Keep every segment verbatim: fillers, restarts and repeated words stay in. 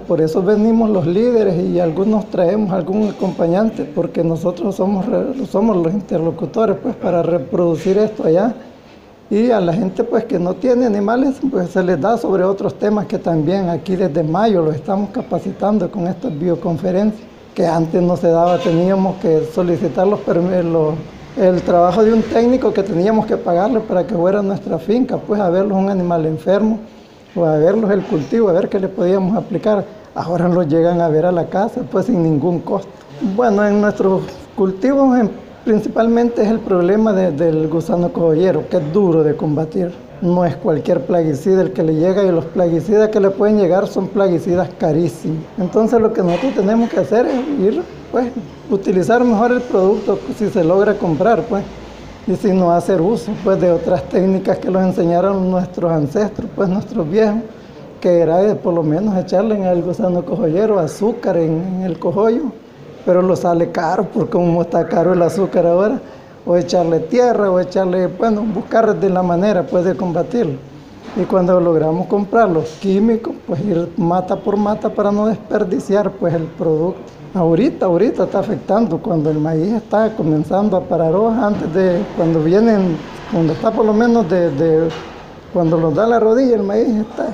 por eso venimos los líderes y algunos traemos algún acompañante, porque nosotros somos, somos los interlocutores pues, para reproducir esto allá. Y a la gente pues, que no tiene animales, pues se les da sobre otros temas que también aquí desde mayo los estamos capacitando con estas bioconferencias, que antes no se daba, teníamos que solicitar los permisos, el trabajo de un técnico que teníamos que pagarle para que fuera a nuestra finca, pues a verlos un animal enfermo, o a verlos el cultivo, a ver qué le podíamos aplicar. Ahora los llegan a ver a la casa, pues sin ningún costo. Bueno, en nuestros cultivos en, principalmente es el problema de, del gusano cojollero, que es duro de combatir. No es cualquier plaguicida el que le llega, y los plaguicidas que le pueden llegar son plaguicidas carísimos. Entonces lo que nosotros tenemos que hacer es ir, pues, utilizar mejor el producto si se logra comprar, pues. Y si no hacer uso pues, de otras técnicas que nos enseñaron nuestros ancestros, pues nuestros viejos, que era de, por lo menos echarle en el gusano cojollero azúcar en, en el cojollo, pero lo sale caro, por cómo está caro el azúcar ahora, o echarle tierra, o echarle, bueno, buscar de la manera pues, de combatirlo. Y cuando logramos comprar los químicos, pues ir mata por mata para no desperdiciar pues, el producto. Ahorita, ahorita está afectando cuando el maíz está comenzando a parar hojas, antes de cuando vienen, cuando está por lo menos de, de cuando nos da la rodilla, el maíz está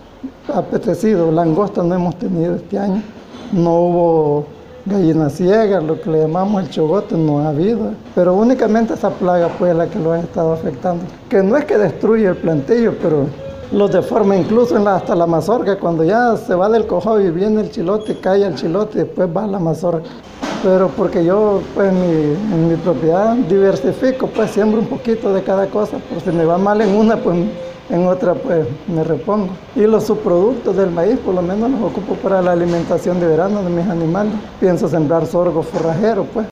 apetecido. Langosta no hemos tenido este año, no hubo gallina ciega, lo que le llamamos el chogote, no ha habido, pero únicamente esa plaga fue la que lo ha estado afectando, que no es que destruye el plantillo, pero los deforma incluso en la, hasta la mazorca. Cuando ya se va del cojollo y viene el chilote, cae el chilote y después va la mazorca. Pero porque yo pues en mi, en mi propiedad diversifico, pues siembro un poquito de cada cosa, por si me va mal en una, pues en otra pues me repongo. Y los subproductos del maíz por lo menos los ocupo para la alimentación de verano de mis animales. Pienso sembrar sorgo forrajero pues.